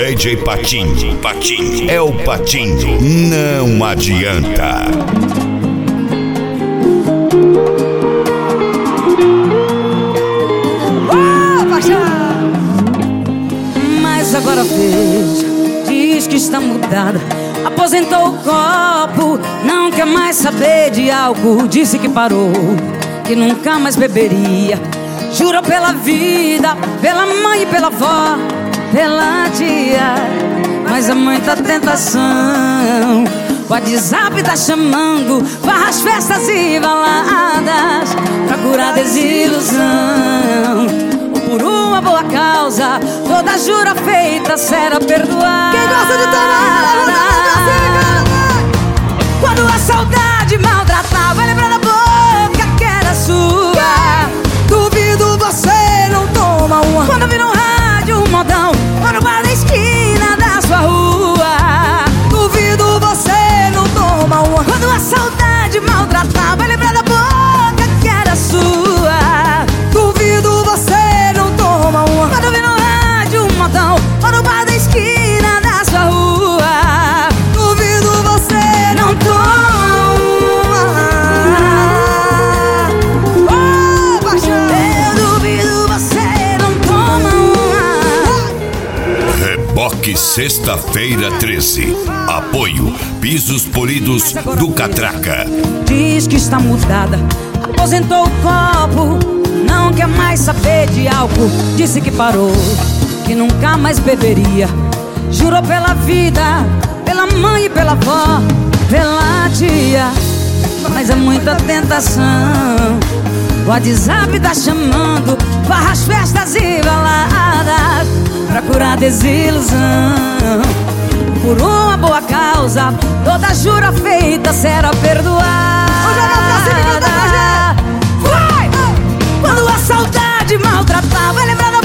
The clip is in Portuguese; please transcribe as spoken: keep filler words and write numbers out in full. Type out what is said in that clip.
D J Patinho, Patinho, é o Patinho, não adianta. Oh, paixão! Mas agora veja, diz que está mudada, aposentou o copo, não quer mais saber de álcool. Disse que parou, que nunca mais beberia. Jurou pela vida, pela mãe e pela avó, pela tia, mas há muita tentação. O WhatsApp tá chamando, farras, festas e baladas pra curar desilusão. Por uma boa causa, toda jura feita será perdoada. Quem gosta de tomar, quando a saudade maltratar, vai lembrar da boca que era sua. Duvido você não toma uma. Quando vi no rádio um modão, lá no bar da esquina da sua rua. Duvido você não toma uma. Quando a saudade maltratar, vai lembrar da boca que era sua. Duvido você não toma uma. Quando vi no rádio um modão, lá no bar da esquina da sua rua. Duvido você não toma. Reboque sexta-feira treze. Apoio Pisos Polidos do Catraca. Diz que está mudada, aposentou o copo, não quer mais saber de álcool. Disse que parou, que nunca mais beberia. Jurou pela vida, pela mãe e pela avó, pela tia, mas é muita tentação. O WhatsApp tá chamando, farras, festas e baladas pra curar desilusão. Por uma boa causa, toda jura feita será perdoada. Vai! Quando a saudade maltratar, vai lembrar da